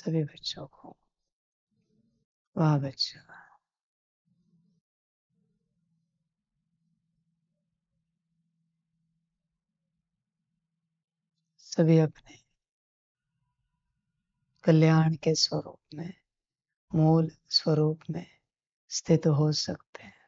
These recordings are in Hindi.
सभी बच्चों को। वाह बच्चा, सभी अपने कल्याण के स्वरूप में, मूल स्वरूप में स्थित हो सकते हैं।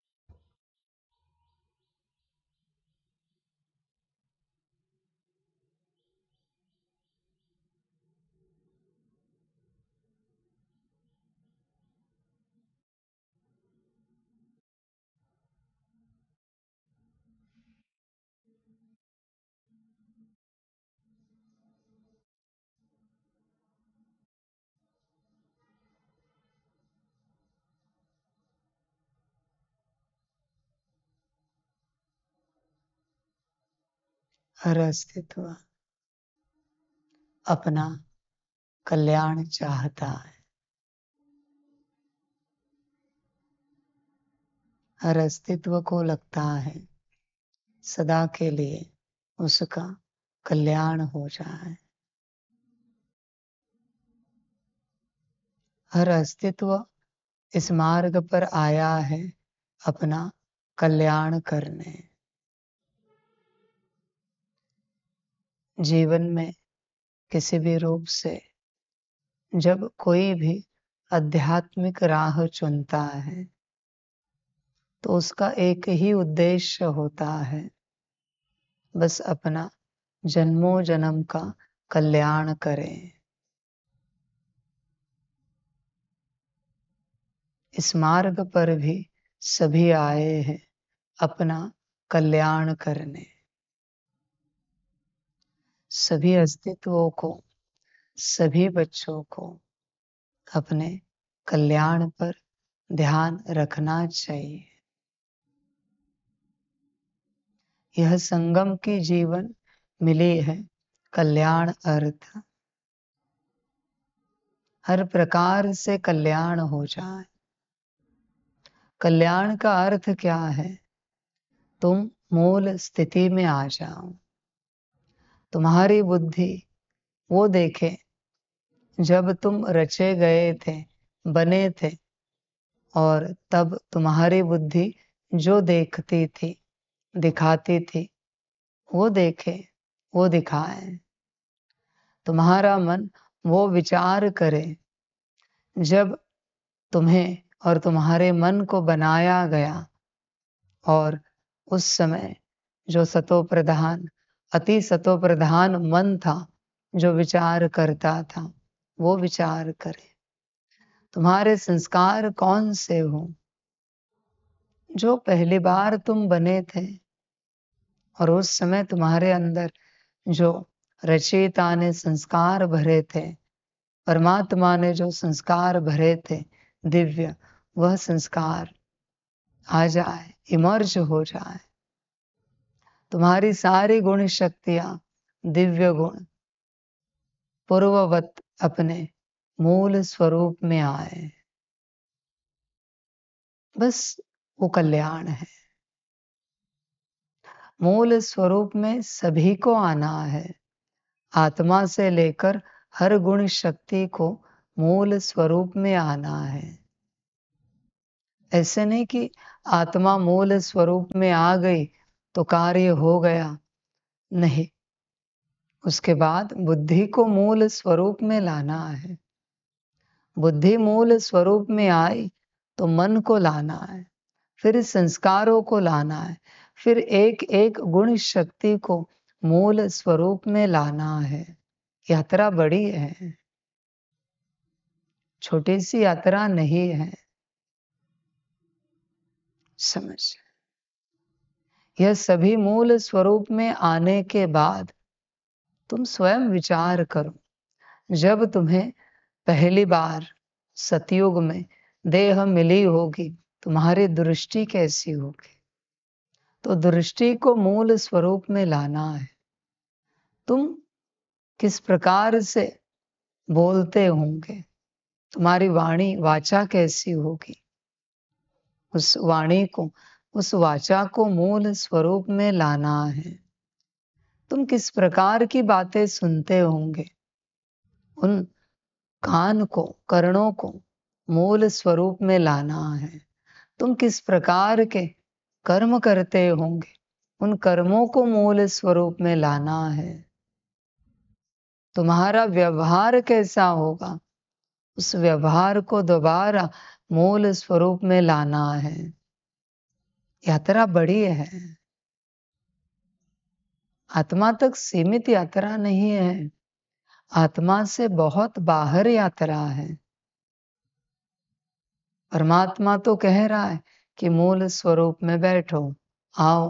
हर अस्तित्व अपना कल्याण चाहता है। हर अस्तित्व को लगता है सदा के लिए उसका कल्याण हो जाए। हर अस्तित्व इस मार्ग पर आया है अपना कल्याण करने। जीवन में किसी भी रूप से जब कोई भी आध्यात्मिक राह चुनता है तो उसका एक ही उद्देश्य होता है, बस अपना जन्मों जन्म का कल्याण करें। इस मार्ग पर भी सभी आए हैं अपना कल्याण करने। सभी अस्तित्वों को, सभी बच्चों को अपने कल्याण पर ध्यान रखना चाहिए। यह संगम की जीवन मिली है कल्याण अर्थ। हर प्रकार से कल्याण हो जाए। कल्याण का अर्थ क्या है? तुम मूल स्थिति में आ जाओ। तुम्हारी बुद्धि वो देखे जब तुम रचे गए थे, बने थे, और तब तुम्हारी बुद्धि जो देखती थी, दिखाती थी, वो देखे, वो दिखाए। तुम्हारा मन वो विचार करे जब तुम्हें और तुम्हारे मन को बनाया गया, और उस समय जो सतो प्रधान, अति सतो प्रधान मन था जो विचार करता था, वो विचार करे। तुम्हारे संस्कार कौन से हो? जो पहली बार तुम बने थे और उस समय तुम्हारे अंदर जो रचयिता ने संस्कार भरे थे, परमात्मा ने जो संस्कार भरे थे दिव्य, वह संस्कार आ जाए, इमर्ज हो जाए। तुम्हारी सारी गुण शक्तियां, दिव्य गुण पूर्ववत अपने मूल स्वरूप में आए। बस वो कल्याण है। मूल स्वरूप में सभी को आना है। आत्मा से लेकर हर गुण शक्ति को मूल स्वरूप में आना है। ऐसे नहीं कि आत्मा मूल स्वरूप में आ गई तो कार्य हो गया, नहीं। उसके बाद बुद्धि को मूल स्वरूप में लाना है। बुद्धि मूल स्वरूप में आई तो मन को लाना है, फिर संस्कारों को लाना है, फिर एक एक गुण शक्ति को मूल स्वरूप में लाना है। यात्रा बड़ी है, छोटी सी यात्रा नहीं है। समझ, यह सभी मूल स्वरूप में आने के बाद तुम स्वयं विचार करो। जब तुम्हें पहली बार सतयुग में देह मिली होगी, तुम्हारी दृष्टि कैसी होगी? तो दृष्टि को मूल स्वरूप में लाना है। तुम किस प्रकार से बोलते होंगे, तुम्हारी वाणी, वाचा कैसी होगी? उस वाणी को, उस वाचा को मूल स्वरूप में लाना है। तुम किस प्रकार की बातें सुनते होंगे, उन कान को, कर्णों को मूल स्वरूप में लाना है। तुम किस प्रकार के कर्म करते होंगे, उन कर्मों को मूल स्वरूप में लाना है। तुम्हारा व्यवहार कैसा होगा, उस व्यवहार को दोबारा मूल स्वरूप में लाना है। यात्रा बड़ी है, आत्मा तक सीमित यात्रा नहीं है, आत्मा से बहुत बाहर यात्रा है। परमात्मा तो कह रहा है कि मूल स्वरूप में बैठो, आओ।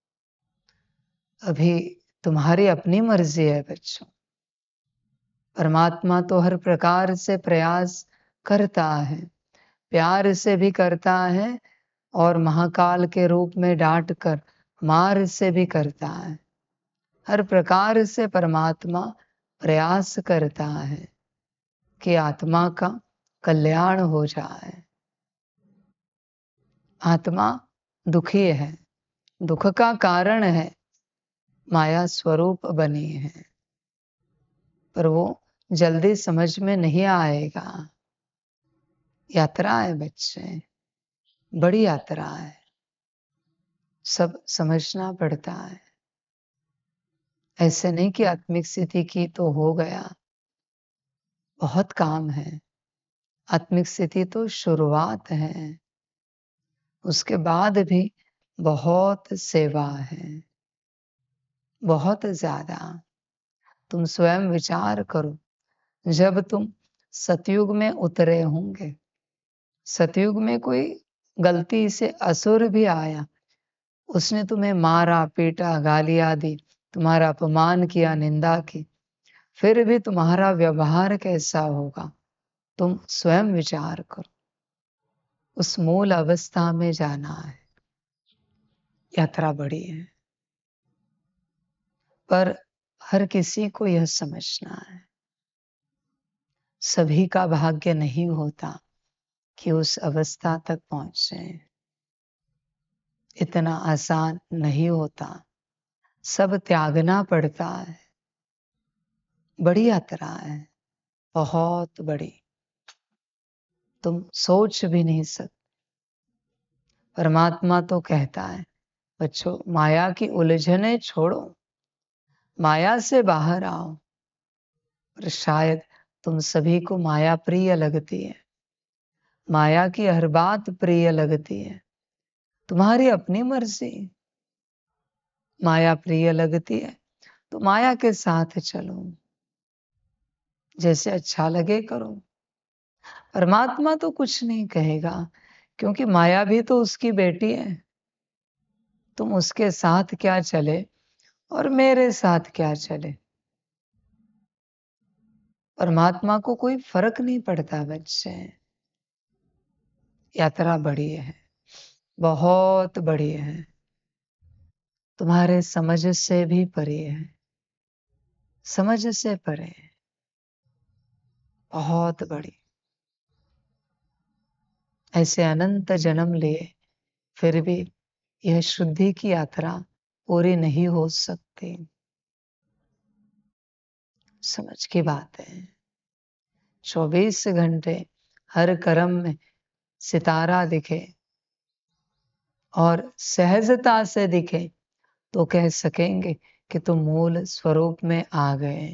अभी तुम्हारी अपनी मर्जी है बच्चों। परमात्मा तो हर प्रकार से प्रयास करता है, प्यार से भी करता है और महाकाल के रूप में डांट कर मार से भी करता है। हर प्रकार से परमात्मा प्रयास करता है कि आत्मा का कल्याण हो जाए। आत्मा दुखी है, दुख का कारण है माया स्वरूप बनी है, पर वो जल्दी समझ में नहीं आएगा। यात्रा है बच्चे, बड़ी यात्रा है, सब समझना पड़ता है। ऐसे नहीं कि आत्मिक स्थिति की तो हो गया, बहुत काम है। आत्मिक स्थिति तो शुरुआत है, उसके बाद भी बहुत सेवा है, बहुत ज्यादा। तुम स्वयं विचार करो, जब तुम सतयुग में उतरे होंगे, सतयुग में कोई गलती से असुर भी आया, उसने तुम्हें मारा पीटा गालियां दी, तुम्हारा अपमान किया, निंदा की, फिर भी तुम्हारा व्यवहार कैसा होगा, तुम स्वयं विचार करो। उस मूल अवस्था में जाना है। यात्रा बड़ी है, पर हर किसी को यह समझना है, सभी का भाग्य नहीं होता कि उस अवस्था तक पहुंचे। इतना आसान नहीं होता, सब त्यागना पड़ता है। बड़ी यात्रा है, बहुत बड़ी, तुम सोच भी नहीं सकते। परमात्मा तो कहता है बच्चों, माया की उलझने छोड़ो, माया से बाहर आओ। पर शायद तुम सभी को माया प्रिय लगती है, माया की हर बात प्रिय लगती है। तुम्हारी अपनी मर्जी, माया प्रिय लगती है तो माया के साथ चलो, जैसे अच्छा लगे करो। परमात्मा तो कुछ नहीं कहेगा, क्योंकि माया भी तो उसकी बेटी है। तुम उसके साथ क्या चले और मेरे साथ क्या चले, परमात्मा को कोई फर्क नहीं पड़ता बच्चे। यात्रा बड़ी है, बहुत बड़ी है, तुम्हारे समझ से भी परे है, समझ से परे, बहुत बड़ी। ऐसे अनंत जन्म लिए फिर भी यह शुद्धि की यात्रा पूरी नहीं हो सकती। समझ की बात है। 24 घंटे हर कर्म में सितारा दिखे और सहजता से दिखे तो कह सकेंगे कि तुम मूल स्वरूप में आ गए।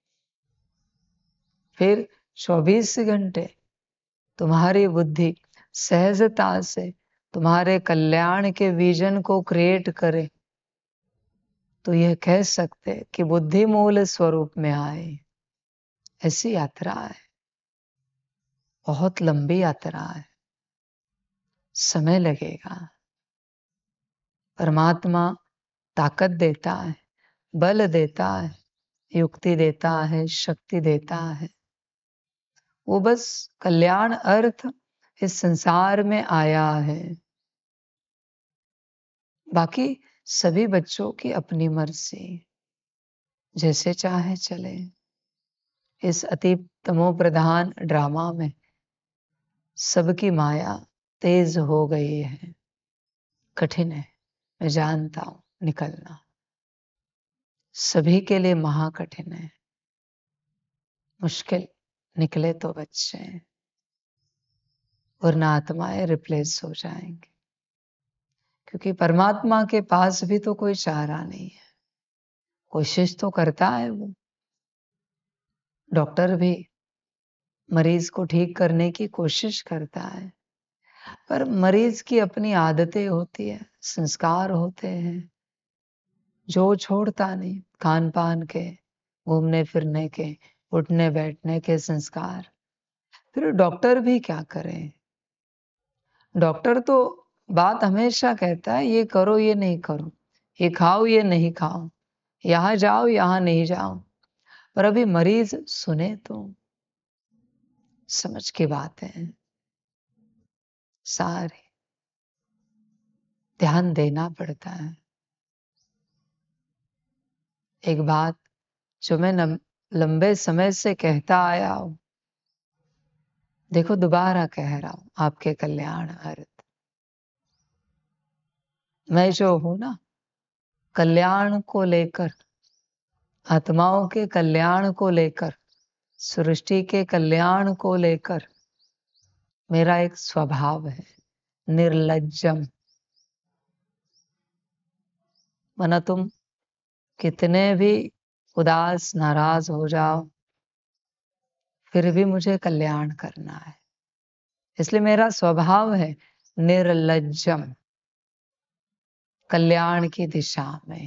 फिर 24 घंटे तुम्हारी बुद्धि सहजता से तुम्हारे कल्याण के विजन को क्रिएट करे तो यह कह सकते कि बुद्धि मूल स्वरूप में आए। ऐसी यात्रा है, बहुत लंबी यात्रा है, समय लगेगा। परमात्मा ताकत देता है, बल देता है, युक्ति देता है, शक्ति देता है। वो बस कल्याण अर्थ इस संसार में आया है। बाकी सभी बच्चों की अपनी मर्जी, जैसे चाहे चले। इस अति तमो प्रधान ड्रामा में सबकी माया तेज हो गई है। कठिन है, मैं जानता हूं, निकलना सभी के लिए महाकठिन है, मुश्किल निकले तो बच्चे, वरना आत्माएं रिप्लेस हो जाएंगे। क्योंकि परमात्मा के पास भी तो कोई चारा नहीं है। कोशिश तो करता है वो, डॉक्टर भी मरीज को ठीक करने की कोशिश करता है, पर मरीज की अपनी आदतें होती है, संस्कार होते हैं जो छोड़ता नहीं। खान पान के, घूमने फिरने के, उठने बैठने के संस्कार। फिर डॉक्टर भी क्या करें? डॉक्टर तो बात हमेशा कहता है ये करो ये नहीं करो, ये खाओ ये नहीं खाओ, यहाँ जाओ यहाँ नहीं जाओ। पर अभी मरीज सुने तो समझ की बात है, सारे ध्यान देना पड़ता है। एक बात जो मैं लंबे समय से कहता आया हूं, देखो दोबारा कह रहा हूं, आपके कल्याण अर्थ। मैं जो हूं ना, कल्याण को लेकर, आत्माओं के कल्याण को लेकर, सृष्टि के कल्याण को लेकर मेरा एक स्वभाव है, निर्लज्जम। मना तुम कितने भी उदास नाराज हो जाओ, फिर भी मुझे कल्याण करना है। इसलिए मेरा स्वभाव है निर्लज्जम, कल्याण की दिशा में।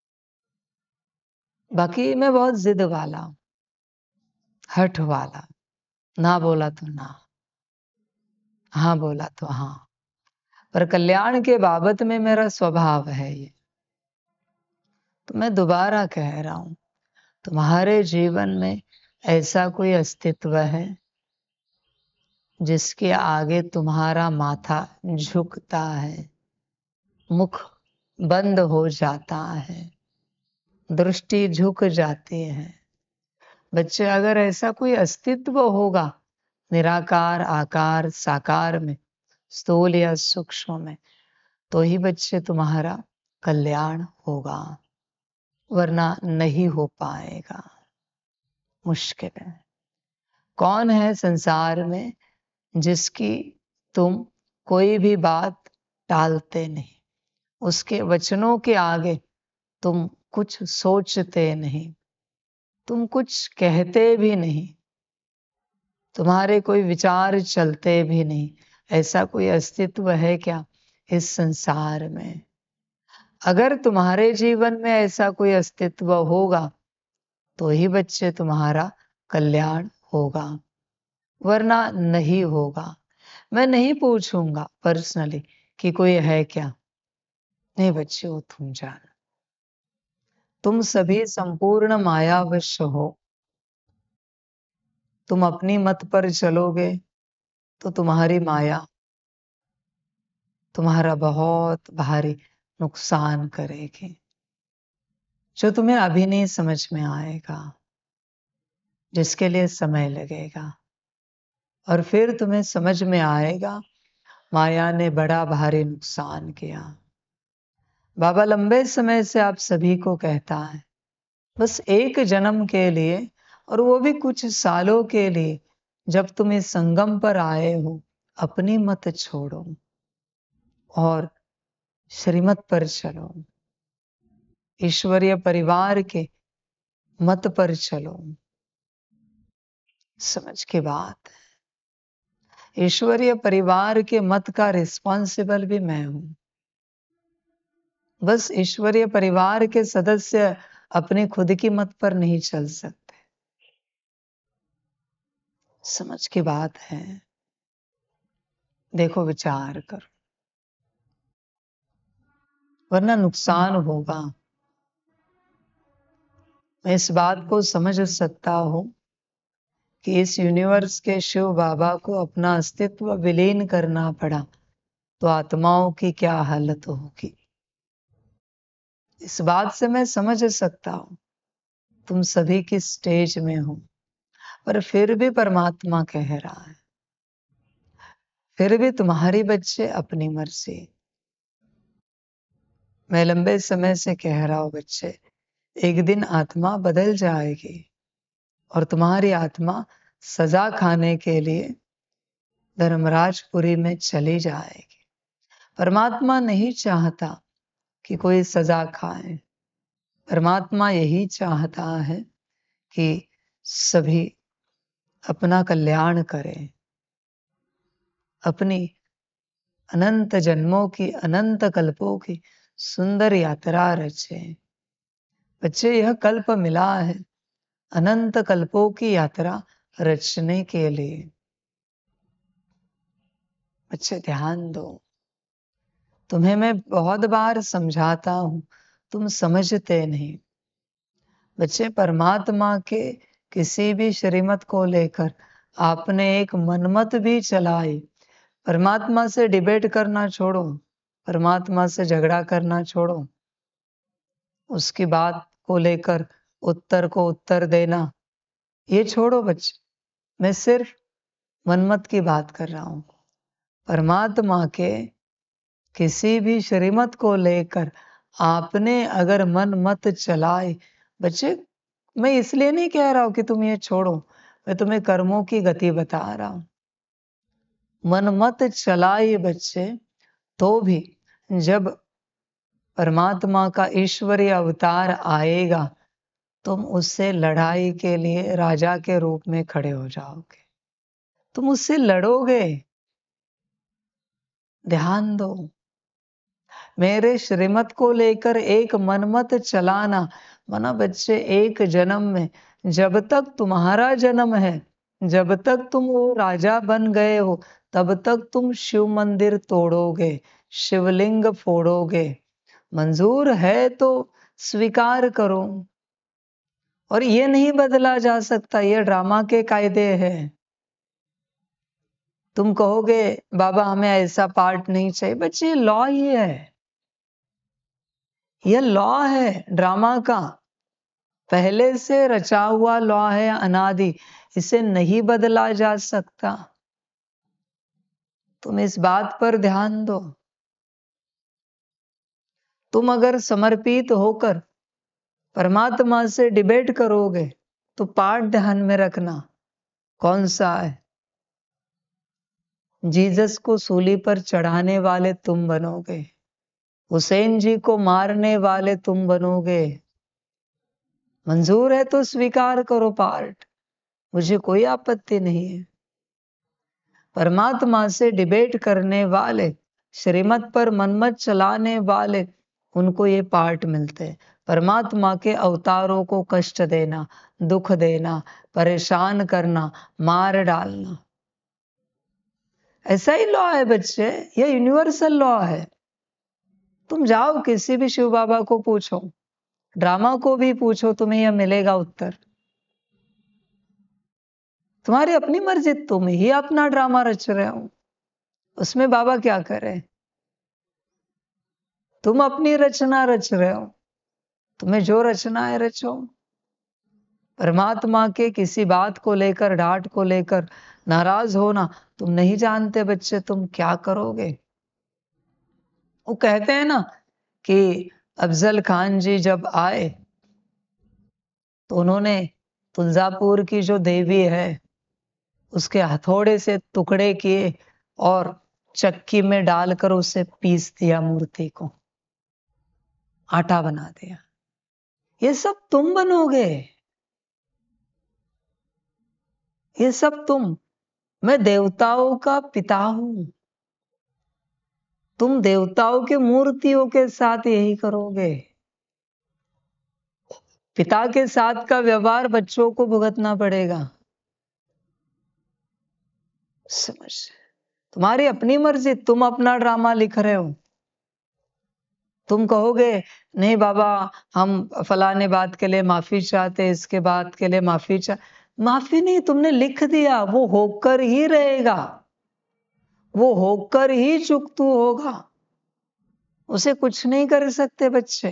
बाकी मैं बहुत जिद वाला हूं, हठ वाला। ना बोला तो ना, हाँ बोला तो हाँ। पर कल्याण के बाबत में मेरा स्वभाव है ये। तो मैं दोबारा कह रहा हूं, तुम्हारे जीवन में ऐसा कोई अस्तित्व है जिसके आगे तुम्हारा माथा झुकता है, मुख बंद हो जाता है, दृष्टि झुक जाती है। बच्चे, अगर ऐसा कोई अस्तित्व होगा निराकार आकार साकार में, स्थूल या सूक्ष्म में, तो ही बच्चे तुम्हारा कल्याण होगा, वरना नहीं हो पाएगा। मुश्किल है। कौन है संसार में जिसकी तुम कोई भी बात टालते नहीं, उसके वचनों के आगे तुम कुछ सोचते नहीं, तुम कुछ कहते भी नहीं, तुम्हारे कोई विचार चलते भी नहीं? ऐसा कोई अस्तित्व है क्या इस संसार में? अगर तुम्हारे जीवन में ऐसा कोई अस्तित्व होगा तो ही बच्चे तुम्हारा कल्याण होगा, वरना नहीं होगा। मैं नहीं पूछूंगा पर्सनली कि कोई है क्या, नहीं बच्चे हो, तुम जान, तुम सभी संपूर्ण मायावश हो। तुम अपनी मत पर चलोगे तो तुम्हारी माया तुम्हारा बहुत भारी नुकसान करेगी, जो तुम्हें अभी नहीं समझ में आएगा, जिसके लिए समय लगेगा। और फिर तुम्हें समझ में आएगा माया ने बड़ा भारी नुकसान किया। बाबा लंबे समय से आप सभी को कहता है, बस एक जन्म के लिए, और वो भी कुछ सालों के लिए, जब तुम इस संगम पर आए हो, अपनी मत छोड़ो और श्रीमत पर चलो, ईश्वरीय परिवार के मत पर चलो। समझ के बात है, ईश्वरीय परिवार के मत का रिस्पॉन्सिबल भी मैं हूं। बस ईश्वरीय परिवार के सदस्य अपनी खुद की मत पर नहीं चल सकते। समझ की बात है। देखो, विचार करो, वरना नुकसान होगा। मैं इस बात को समझ सकता हूं कि इस यूनिवर्स के शिव बाबा को अपना अस्तित्व विलीन करना पड़ा तो आत्माओं की क्या हालत होगी। इस बात से मैं समझ सकता हूं तुम सभी किस स्टेज में हो, पर फिर भी परमात्मा कह रहा है, फिर भी तुम्हारी बच्चे अपनी मर्जी। मैं लंबे समय से कह रहा हूं बच्चे, एक दिन आत्मा बदल जाएगी और तुम्हारी आत्मा सजा खाने के लिए धर्मराजपुरी में चली जाएगी। परमात्मा नहीं चाहता कि कोई सजा खाए। परमात्मा यही चाहता है कि सभी अपना कल्याण करें, अपनी अनंत जन्मों की, अनंत कल्पों की सुंदर यात्रा रचे। बच्चे, यह कल्प मिला है अनंत कल्पों की यात्रा रचने के लिए। बच्चे ध्यान दो, तुम्हें मैं बहुत बार समझाता हूं, तुम समझते नहीं। बच्चे, परमात्मा के किसी भी श्रीमत को लेकर आपने एक मनमत भी चलाई, परमात्मा से डिबेट करना छोड़ो, परमात्मा से झगड़ा करना छोड़ो, उसकी बात को लेकर उत्तर को उत्तर देना ये छोड़ो। बच्चे, मैं सिर्फ मनमत की बात कर रहा हूं। परमात्मा के किसी भी श्रीमत को लेकर आपने अगर मन मत चलाए, बच्चे मैं इसलिए नहीं कह रहा हूं कि तुम ये छोड़ो, मैं तुम्हें कर्मों की गति बता रहा हूं। मन मत चलाए बच्चे, तो भी जब परमात्मा का ईश्वरीय अवतार आएगा, तुम उससे लड़ाई के लिए राजा के रूप में खड़े हो जाओगे, तुम उससे लड़ोगे। ध्यान दो, मेरे श्रीमत को लेकर एक मनमत चलाना मना बच्चे, एक जन्म में जब तक तुम्हारा जन्म है, जब तक तुम वो राजा बन गए हो, तब तक तुम शिव मंदिर तोड़ोगे, शिवलिंग फोड़ोगे। मंजूर है तो स्वीकार करो, और ये नहीं बदला जा सकता, ये ड्रामा के कायदे हैं। तुम कहोगे बाबा हमें ऐसा पार्ट नहीं चाहिए, बच्चे लॉ ही है, यह लॉ है ड्रामा का, पहले से रचा हुआ लॉ है, अनादि, इसे नहीं बदला जा सकता। तुम इस बात पर ध्यान दो। तुम अगर समर्पित होकर परमात्मा से डिबेट करोगे तो पाठ ध्यान में रखना, कौन सा है? जीसस को सूली पर चढ़ाने वाले तुम बनोगे, हुसैन जी को मारने वाले तुम बनोगे। मंजूर है तो स्वीकार करो पार्ट, मुझे कोई आपत्ति नहीं है। परमात्मा से डिबेट करने वाले, श्रीमत पर मनमत चलाने वाले, उनको ये पार्ट मिलते हैं। परमात्मा के अवतारों को कष्ट देना, दुख देना, परेशान करना, मार डालना, ऐसा ही लॉ है बच्चे, ये यूनिवर्सल लॉ है। तुम जाओ किसी भी शिव बाबा को पूछो, ड्रामा को भी पूछो, तुम्हें यह मिलेगा उत्तर। तुम्हारी अपनी मर्जी, तुम ही अपना ड्रामा रच रहे हो, उसमें बाबा क्या करे? तुम अपनी रचना रच रहे हो, तुम्हें जो रचना है रचो। परमात्मा के किसी बात को लेकर, डांट को लेकर नाराज होना, तुम नहीं जानते बच्चे तुम क्या करोगे। वो कहते हैं ना कि अफजल खान जी जब आए तो उन्होंने तुलजापुर की जो देवी है उसके हथौड़े से टुकड़े किए और चक्की में डालकर उसे पीस दिया, मूर्ति को आटा बना दिया। ये सब तुम बनोगे, ये सब तुम। मैं देवताओं का पिता हूं, तुम देवताओं के मूर्तियों के साथ यही करोगे। पिता के साथ का व्यवहार बच्चों को भुगतना पड़ेगा। समझ, तुम्हारी अपनी मर्जी, तुम अपना ड्रामा लिख रहे हो। तुम कहोगे नहीं बाबा हम फलाने बात के लिए माफी चाहते, इसके बात के लिए माफी माफी नहीं, तुमने लिख दिया, वो होकर ही रहेगा, वो होकर ही चुकतू होगा, उसे कुछ नहीं कर सकते बच्चे।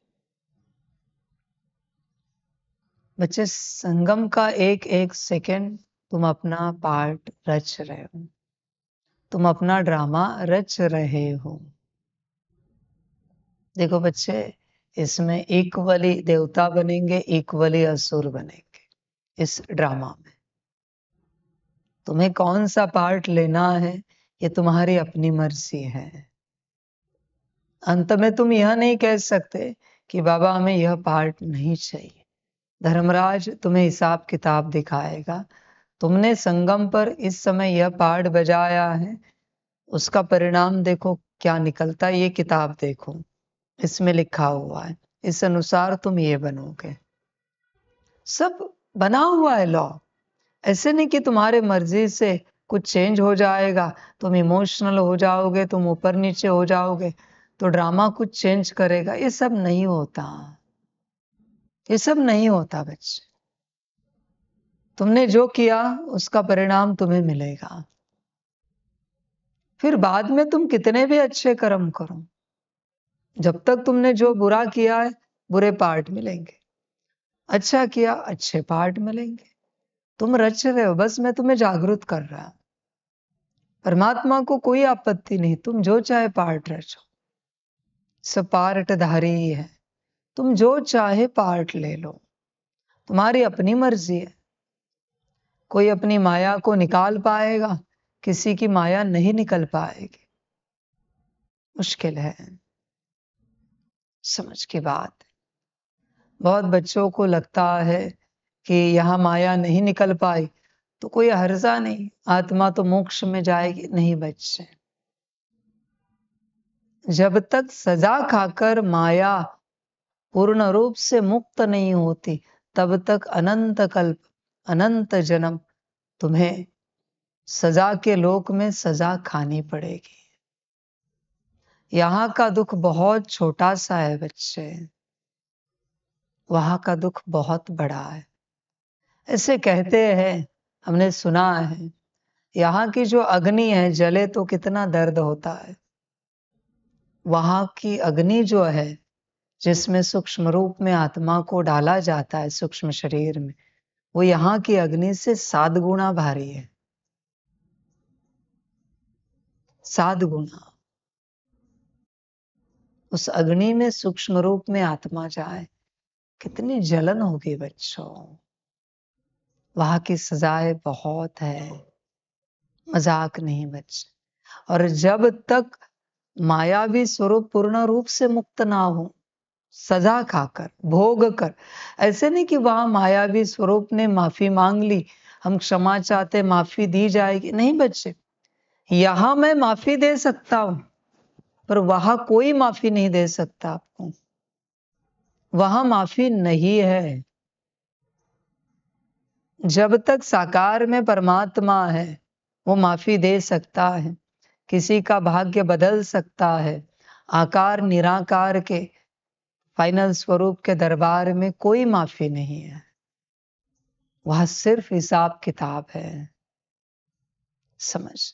बच्चे, संगम का एक एक सेकंड तुम अपना पार्ट रच रहे हो, तुम अपना ड्रामा रच रहे हो। देखो बच्चे, इसमें इक्वली देवता बनेंगे, इक्वली असुर बनेंगे इस ड्रामा में। तुम्हें कौन सा पार्ट लेना है ये तुम्हारी अपनी मर्जी है। अंत में तुम यह नहीं कह सकते कि बाबा हमें यह पार्ट नहीं चाहिए। धर्मराज तुम्हें हिसाब किताब दिखाएगा। तुमने संगम पर इस समय यह पार्ट बजाया है, उसका परिणाम देखो क्या निकलता है। ये किताब देखो, इसमें लिखा हुआ है, इस अनुसार तुम ये बनोगे। सब बना हुआ है लॉ। ऐसे नहीं कि तुम्हारे मर्जी से कुछ चेंज हो जाएगा, तुम इमोशनल हो जाओगे, तुम ऊपर नीचे हो जाओगे तो ड्रामा कुछ चेंज करेगा। ये सब नहीं होता, ये सब नहीं होता बच्चे। तुमने जो किया उसका परिणाम तुम्हें मिलेगा। फिर बाद में तुम कितने भी अच्छे कर्म करो, जब तक तुमने जो बुरा किया है बुरे पार्ट मिलेंगे, अच्छा किया अच्छे पार्ट मिलेंगे। तुम रच रहे हो, बस मैं तुम्हें जागरूक कर रहा हूं। परमात्मा को कोई आपत्ति नहीं, तुम जो चाहे पार्ट रचो, सब पार्टधारी ही है। तुम जो चाहे पार्ट ले लो, तुम्हारी अपनी मर्जी है। कोई अपनी माया को निकाल पाएगा, किसी की माया नहीं निकल पाएगी। मुश्किल है, समझ की बात। बहुत बच्चों को लगता है कि यहां माया नहीं निकल पाई तो कोई हर्जा नहीं, आत्मा तो मोक्ष में जाएगी। नहीं बच्चे, जब तक सजा खाकर माया पूर्ण रूप से मुक्त नहीं होती, तब तक अनंत कल्प, अनंत जन्म तुम्हें सजा के लोक में सजा खानी पड़ेगी। यहां का दुख बहुत छोटा सा है बच्चे, वहां का दुख बहुत बड़ा है। ऐसे कहते हैं, हमने सुना है, यहाँ की जो अग्नि है जले तो कितना दर्द होता है। वहां की अग्नि जो है, जिसमें सूक्ष्म रूप में आत्मा को डाला जाता है सूक्ष्म शरीर में, वो यहाँ की अग्नि से 7 गुना भारी है। 7 गुना। उस अग्नि में सूक्ष्म रूप में आत्मा जाए, कितनी जलन होगी बच्चों। वहां की सजाएं बहुत है, मजाक नहीं बच्चे। और जब तक मायावी स्वरूप पूर्ण रूप से मुक्त ना हो, सजा खाकर भोग कर, ऐसे नहीं कि वहां मायावी स्वरूप ने माफी मांग ली, हम क्षमा चाहते माफी दी जाएगी। नहीं बच्चे, यहां मैं माफी दे सकता हूं, पर वहां कोई माफी नहीं दे सकता आपको। वहां माफी नहीं है। जब तक साकार में परमात्मा है, वो माफी दे सकता है, किसी का भाग्य बदल सकता है। आकार निराकार के फाइनल स्वरूप के दरबार में कोई माफी नहीं है, वह सिर्फ हिसाब किताब है। समझ,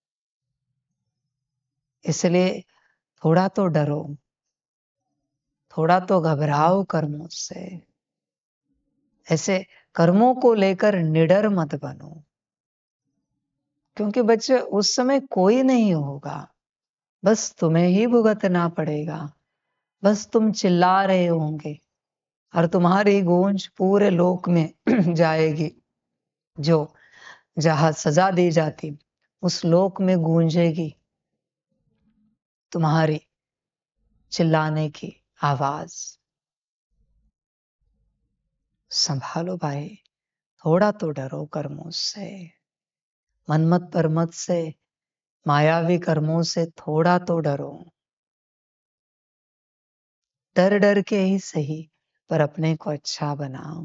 इसलिए थोड़ा तो डरो, थोड़ा तो घबराओ कर्मों से। ऐसे कर्मों को लेकर निडर मत बनो, क्योंकि बच्चे उस समय कोई नहीं होगा, बस तुम्हें ही भुगतना पड़ेगा। बस तुम चिल्ला रहे होंगे और तुम्हारी गूंज पूरे लोक में जाएगी। जो जहां सजा दी जाती उस लोक में गूंजेगी तुम्हारी चिल्लाने की आवाज। संभालो भाई, थोड़ा तो डरो कर्मों से, मनमत परमत से, मायावी कर्मों से थोड़ा तो डरो। डर डर के ही सही, पर अपने को अच्छा बनाओ,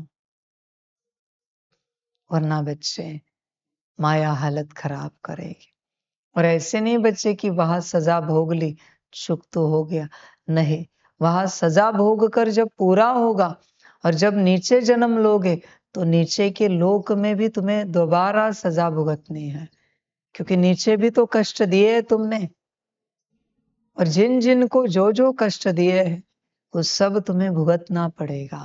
वरना बच्चे माया हालत खराब करेगी। और ऐसे नहीं बच्चे कि वहां सजा भोग ली, सुख तो हो गया। नहीं, वहां सजा भोग कर जब पूरा होगा और जब नीचे जन्म लोगे, तो नीचे के लोक में भी तुम्हें दोबारा सजा भुगतनी है, क्योंकि नीचे भी तो कष्ट दिए है तुमने। और जिन जिन को जो जो कष्ट दिए हैं, वो सब तुम्हें भुगतना पड़ेगा।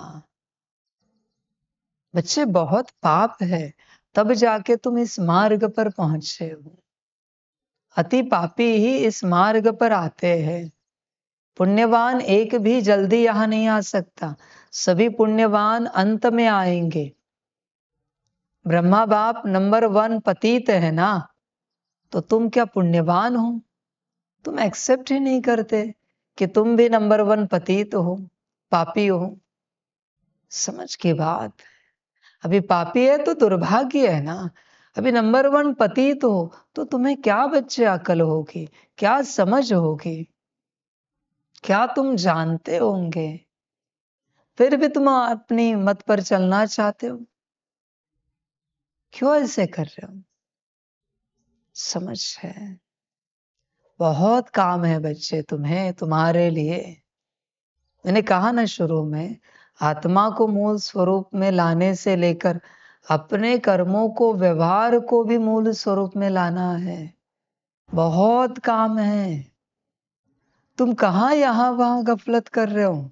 बच्चे बहुत पाप है, तब जाके तुम इस मार्ग पर पहुंचे हो। अति पापी ही इस मार्ग पर आते हैं। पुण्यवान एक भी जल्दी यहां नहीं आ सकता, सभी पुण्यवान अंत में आएंगे। ब्रह्मा बाप नंबर 1 पतित है ना, तो तुम क्या पुण्यवान हो? तुम एक्सेप्ट ही नहीं करते कि तुम भी नंबर 1 पतित हो, पापी हो। समझ की बात। अभी पापी है तो दुर्भाग्य है ना। अभी नंबर 1 पतित हो तो तुम्हें क्या बच्चे अकल होगी, क्या समझ होगी, क्या तुम जानते होंगे? फिर भी तुम अपनी मत पर चलना चाहते हो। क्यों ऐसे कर रहे हो? समझ है। बहुत काम है बच्चे तुम्हें, तुम्हारे लिए। मैंने कहा ना शुरू में, आत्मा को मूल स्वरूप में लाने से लेकर अपने कर्मों को, व्यवहार को भी मूल स्वरूप में लाना है। बहुत काम है। तुम कहां यहां वहां गफलत कर रहे हो?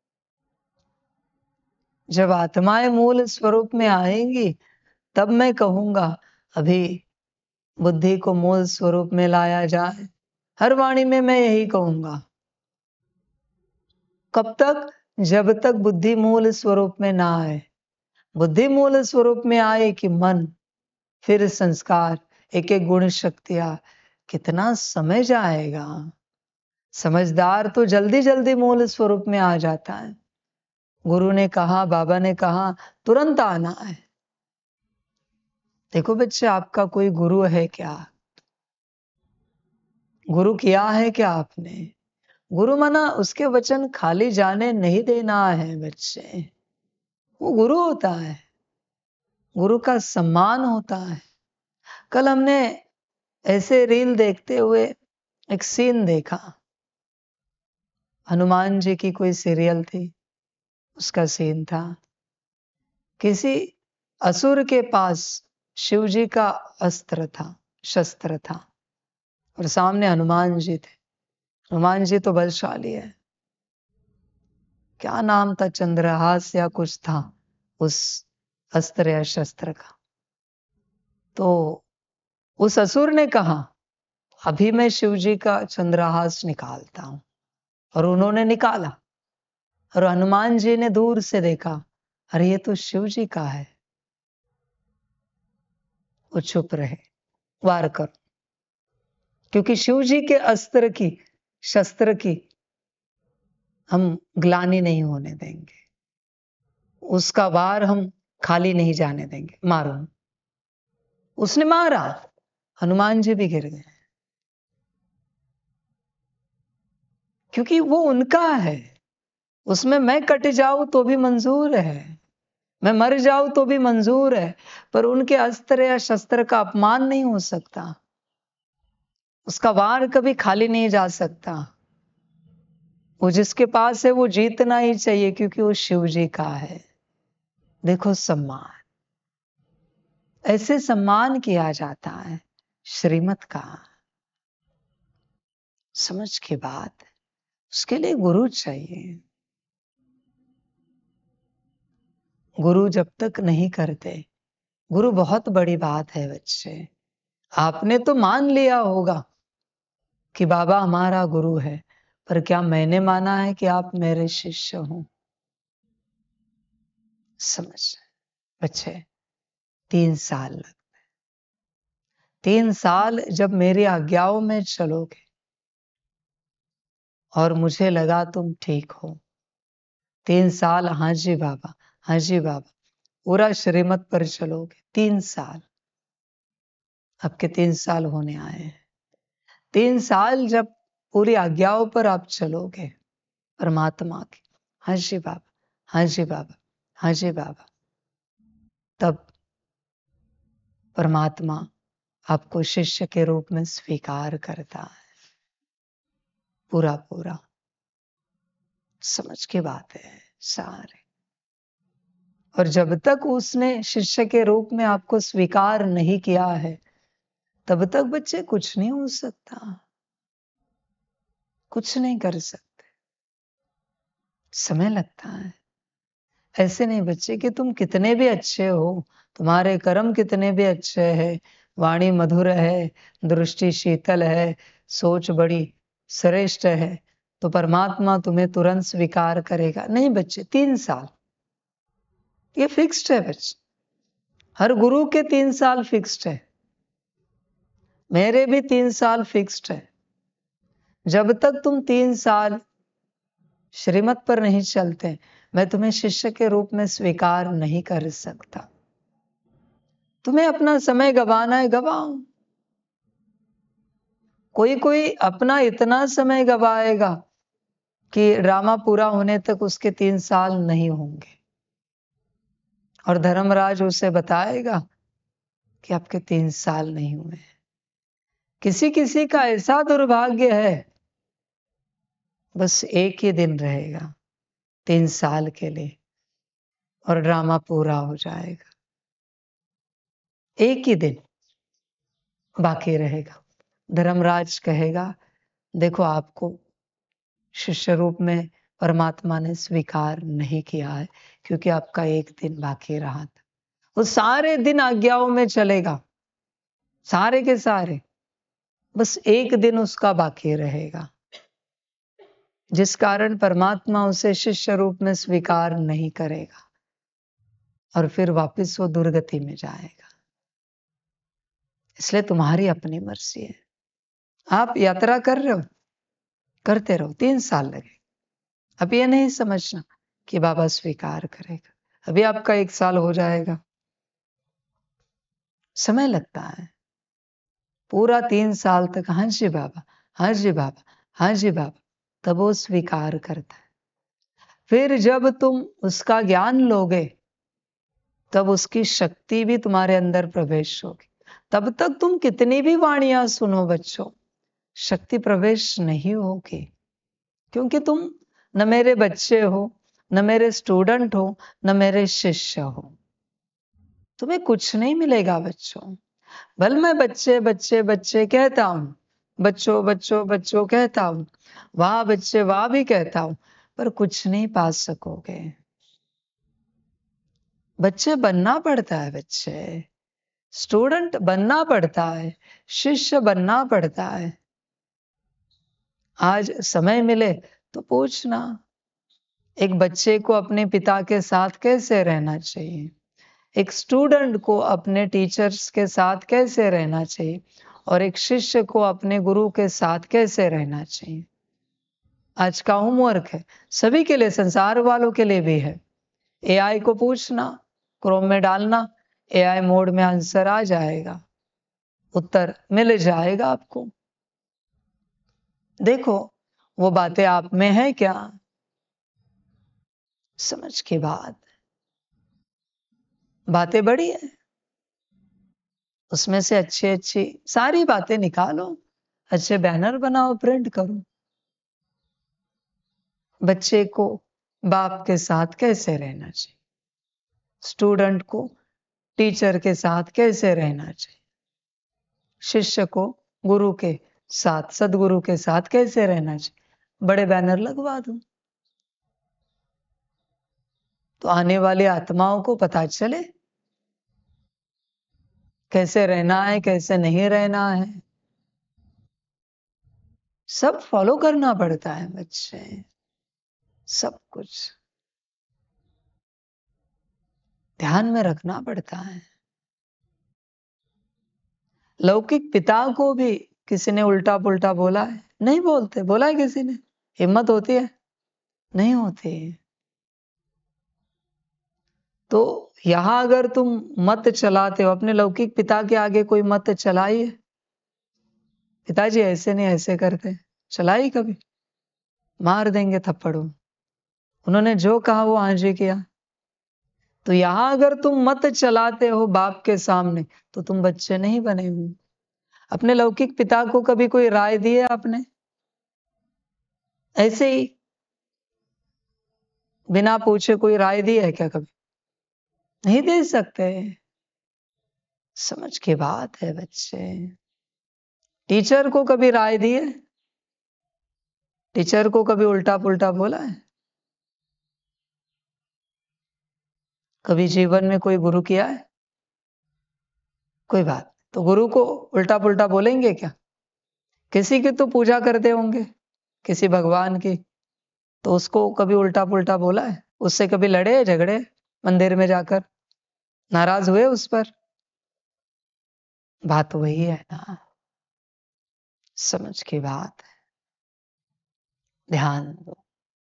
जब आत्माएं मूल स्वरूप में आएंगी तब मैं कहूंगा अभी बुद्धि को मूल स्वरूप में लाया जाए। हर वाणी में मैं यही कहूंगा। कब तक? जब तक बुद्धि मूल स्वरूप में ना आए। बुद्धि मूल स्वरूप में आए कि मन, फिर संस्कार, एक एक गुण शक्तियां, कितना समय जाएगा। समझदार तो जल्दी जल्दी मूल स्वरूप में आ जाता है। गुरु ने कहा, बाबा ने कहा, तुरंत आना है। देखो बच्चे, आपका कोई गुरु है क्या? गुरु किया है क्या आपने? गुरु माना उसके वचन खाली जाने नहीं देना है बच्चे। वो गुरु होता है। गुरु का सम्मान होता है। कल हमने ऐसे रील देखते हुए एक सीन देखा। हनुमान जी की कोई सीरियल थी, उसका सीन था। किसी असुर के पास शिव जी का अस्त्र था, शस्त्र था, और सामने हनुमान जी थे। हनुमान जी तो बलशाली है। क्या नाम था? चंद्रहास या कुछ था उस अस्त्र या शस्त्र का। तो उस असुर ने कहा, अभी मैं शिव जी का चंद्रहास निकालता हूं। और उन्होंने निकाला। और हनुमान जी ने दूर से देखा, अरे ये तो शिव जी का है। वो चुप रहे, वार करो। क्योंकि शिव जी के अस्त्र की, शस्त्र की हम ग्लानि नहीं होने देंगे। उसका वार हम खाली नहीं जाने देंगे। मारो। उसने मारा, हनुमान जी भी गिर गए। क्योंकि वो उनका है। उसमें मैं कट जाऊं तो भी मंजूर है, मैं मर जाऊं तो भी मंजूर है, पर उनके अस्त्र या शस्त्र का अपमान नहीं हो सकता। उसका वार कभी खाली नहीं जा सकता। वो जिसके पास है वो जीतना ही चाहिए, क्योंकि वो शिव जी का है। देखो सम्मान, ऐसे सम्मान किया जाता है श्रीमत का। समझ की बात है। उसके लिए गुरु चाहिए। गुरु जब तक नहीं करते, गुरु बहुत बड़ी बात है बच्चे। आपने तो मान लिया होगा कि बाबा हमारा गुरु है, पर क्या मैंने माना है कि आप मेरे शिष्य हो? समझ बच्चे, 3 साल, 3 साल जब मेरी आज्ञाओं में चलोगे और मुझे लगा तुम ठीक हो, 3 साल, हाँ जी बाबा, हाँ जी बाबा, पूरा श्रीमत पर चलोगे। 3 साल, आपके 3 साल होने आए हैं। 3 साल जब पूरी आज्ञाओं पर आप चलोगे परमात्मा के, हाँ जी बाबा, हाँ जी बाबा, हाँ जी बाबा, तब परमात्मा आपको शिष्य के रूप में स्वीकार करता है। पूरा पूरा। समझ की बात है सारे। और जब तक उसने शिष्य के रूप में आपको स्वीकार नहीं किया है, तब तक बच्चे कुछ नहीं हो सकता। कुछ नहीं कर सकते। समय लगता है। ऐसे नहीं बच्चे कि तुम कितने भी अच्छे हो, तुम्हारे कर्म कितने भी अच्छे हैं, वाणी मधुर है, दृष्टि शीतल है, सोच बड़ी श्रेष्ठ है, तो परमात्मा तुम्हें तुरंत स्वीकार करेगा। नहीं बच्चे, 3 साल ये फिक्स्ड है बच्चे। हर गुरु के 3 साल फिक्स्ड है, मेरे भी 3 साल फिक्स्ड है। जब तक तुम 3 साल श्रीमत पर नहीं चलते, मैं तुम्हें शिष्य के रूप में स्वीकार नहीं कर सकता। तुम्हें अपना समय गंवाना है, गंवाओ। कोई कोई अपना इतना समय गंवाएगा कि ड्रामा पूरा होने तक उसके 3 साल नहीं होंगे, और धर्मराज उसे बताएगा कि आपके 3 साल नहीं हुए। किसी किसी का ऐसा दुर्भाग्य है, बस एक ही दिन रहेगा 3 साल के लिए, और ड्रामा पूरा हो जाएगा। एक ही दिन बाकी रहेगा। धर्मराज कहेगा, देखो आपको शिष्य रूप में परमात्मा ने स्वीकार नहीं किया है, क्योंकि आपका एक दिन बाकी रहा था। वो सारे दिन आज्ञाओं में चलेगा, सारे के सारे, बस एक दिन उसका बाकी रहेगा, जिस कारण परमात्मा उसे शिष्य रूप में स्वीकार नहीं करेगा, और फिर वापस वो दुर्गति में जाएगा। इसलिए तुम्हारी अपनी मर्जी है। आप यात्रा कर रहे हो, करते रहो, 3 साल लगे। अब ये नहीं समझना कि बाबा स्वीकार करेगा, अभी आपका 1 साल हो जाएगा। समय लगता है, पूरा 3 साल तक हाँ जी बाबा, हाँ जी बाबा, हाँ जी बाबा, तब वो स्वीकार करता है। फिर जब तुम उसका ज्ञान लोगे, तब उसकी शक्ति भी तुम्हारे अंदर प्रवेश होगी। तब तक तुम कितनी भी वाणियां सुनो बच्चों, शक्ति प्रवेश नहीं होगी, क्योंकि तुम न मेरे बच्चे हो, न मेरे स्टूडेंट हो, न मेरे शिष्य हो। तुम्हें कुछ नहीं मिलेगा बच्चों। भले मैं बच्चे बच्चे बच्चे कहता हूं, बच्चों बच्चों बच्चों कहता हूं, वाह बच्चे वाह भी कहता हूं, पर कुछ नहीं पा सकोगे। बच्चे बनना पड़ता है, बच्चे स्टूडेंट बनना पड़ता है, शिष्य बनना पड़ता है। आज समय मिले तो पूछना, एक बच्चे को अपने पिता के साथ कैसे रहना चाहिए, एक स्टूडेंट को अपने टीचर्स के साथ कैसे रहना चाहिए, और एक शिष्य को अपने गुरु के साथ कैसे रहना चाहिए। आज का होमवर्क है, सभी के लिए, संसार वालों के लिए भी है। एआई को पूछना, क्रोम में डालना, एआई मोड में आंसर आ जाएगा, उत्तर मिल जाएगा आपको। देखो वो बातें आप में है क्या, समझ के बाद बातें बड़ी है, उसमें से अच्छी अच्छी सारी बातें निकालो, अच्छे बैनर बनाओ, प्रिंट करो। बच्चे को बाप के साथ कैसे रहना चाहिए, स्टूडेंट को टीचर के साथ कैसे रहना चाहिए, शिष्य को गुरु के साथ, सदगुरु के साथ कैसे रहना चाहिए, बड़े बैनर लगवा दूं, तो आने वाली आत्माओं को पता चले कैसे रहना है, कैसे नहीं रहना है। सब फॉलो करना पड़ता है बच्चे, सब कुछ ध्यान में रखना पड़ता है। लौकिक पिता को भी किसी ने उल्टा पुल्टा बोला है? नहीं बोलते। बोला है किसी ने? हिम्मत होती है? नहीं होती। तो यहां अगर तुम मत चलाते हो, अपने लौकिक पिता के आगे कोई मत चलाइए, पिताजी ऐसे नहीं ऐसे करते, चलाई कभी? मार देंगे थप्पड़। उन्होंने जो कहा वो हाँ जी किया। तो यहां अगर तुम मत चलाते हो बाप के सामने, तो तुम बच्चे नहीं बने हुए। अपने लौकिक पिता को कभी कोई राय दी है आपने? ऐसे ही बिना पूछे कोई राय दी है क्या कभी? नहीं दे सकते। समझ की बात है बच्चे। टीचर को कभी राय दी है? टीचर को कभी उल्टा पुल्टा बोला है? कभी जीवन में कोई गुरु किया है? कोई बात। तो गुरु को उल्टा पुल्टा बोलेंगे क्या? किसी की तो पूजा करते होंगे, किसी भगवान की, तो उसको कभी उल्टा पुल्टा बोला है? उससे कभी लड़े झगड़े मंदिर में जाकर? नाराज हुए उस पर? बात वही है ना, समझ की बात है। ध्यान दो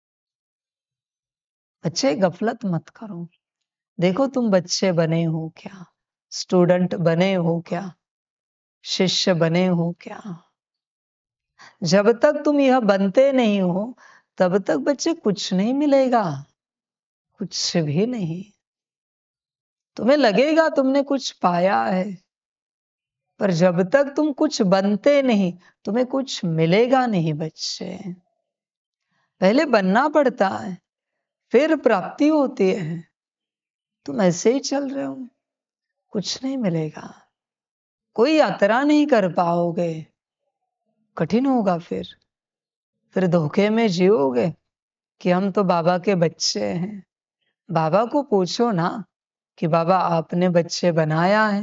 बच्चे, गफलत मत करो। देखो तुम बच्चे बने हो क्या, स्टूडेंट बने हो क्या, शिष्य बने हो क्या? जब तक तुम यह बनते नहीं हो तब तक बच्चे कुछ नहीं मिलेगा, कुछ भी नहीं। तुम्हें लगेगा तुमने कुछ पाया है, पर जब तक तुम कुछ बनते नहीं तुम्हें कुछ मिलेगा नहीं बच्चे। पहले बनना पड़ता है, फिर प्राप्ति होती है। तुम ऐसे ही चल रहे हो, कुछ नहीं मिलेगा, कोई यात्रा नहीं कर पाओगे, कठिन होगा। फिर धोखे में जियोगे कि हम तो बाबा के बच्चे हैं। बाबा को पूछो ना कि बाबा आपने बच्चे बनाया है।